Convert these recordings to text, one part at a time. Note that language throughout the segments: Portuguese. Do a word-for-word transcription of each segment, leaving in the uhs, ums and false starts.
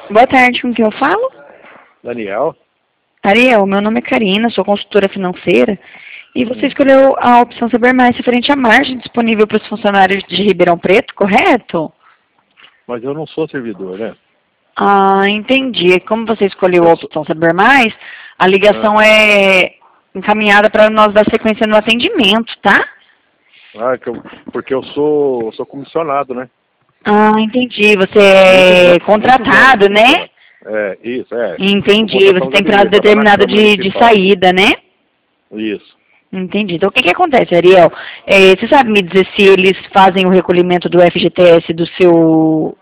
Boa tarde, com quem eu falo? Daniel? Ariel, meu nome é Karina, sou consultora financeira. E você Hum. escolheu a opção Saber Mais referente à margem disponível para os funcionários de Ribeirão Preto, correto? Mas eu não sou servidor, né? Ah, entendi. Como você escolheu a Eu sou... opção Saber Mais, a ligação Ah, é encaminhada para nós dar sequência no atendimento, tá? ah, que eu... porque eu sou, eu sou comissionado, né? Ah, entendi. Você Muitos é anos, muitos anos contratado, né? comissionado. É, isso, é. Por Entendi. Você votação da tem prazo direita, tá na determinado Câmara de, de Municipal. saída, né? Isso. Entendi. Então, o que que acontece, Ariel? É, você sabe me dizer se eles fazem o recolhimento do F G T S do seu,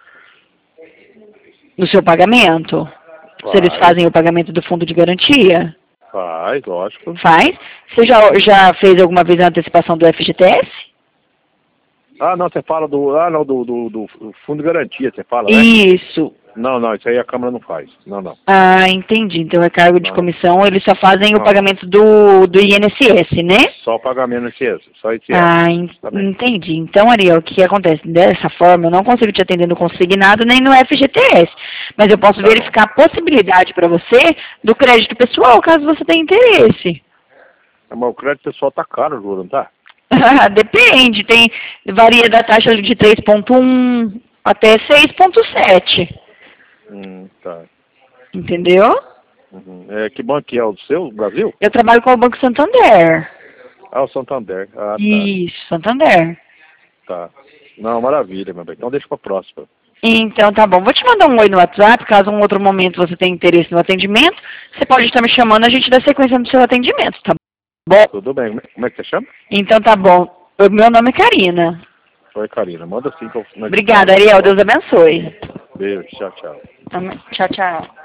do seu pagamento? Se eles Faz, fazem o pagamento do fundo de garantia? faz, lógico. Faz. Você já, já fez alguma vez a antecipação do F G T S? Ah, não, você fala do. Ah, não, do, do, do Fundo de Garantia, você fala, né? Isso. Não, não, isso aí a Câmara não faz. Não, não. Ah, entendi. Então, é cargo de Não, comissão, eles só fazem o não. pagamento do, do I N S S, né? Só o pagamento I C S, só I C S. Ah, en- Também. entendi. Então, Ariel, o que que acontece? Dessa forma, eu não consigo te atender no consignado nem no F G T S. Mas eu posso Tá bom. verificar a possibilidade para você do crédito pessoal, caso você tenha interesse. Mas o crédito pessoal tá caro, Juro, não tá? Depende, tem, varia da taxa de três ponto um até seis ponto sete. Hum, tá. Entendeu? Uhum. É, que banco que é o seu, o Brasil? Eu trabalho com o Banco Santander. Ah, o Santander. Ah, Isso, Santander. tá. Tá. Não, maravilha, meu bem. Então deixa pra próxima. Então, tá bom. Vou te mandar um oi no WhatsApp, caso um outro momento você tenha interesse no atendimento. Você pode estar me chamando, a gente dá sequência no seu atendimento, tá bom? Tudo bem. Como é que você chama? Então, tá bom. O meu nome é Karina. Oi, Karina. Manda sim que eu... Obrigada, Ariel. Deus abençoe. Beijo. Tchau, tchau. Amém. Tchau, tchau.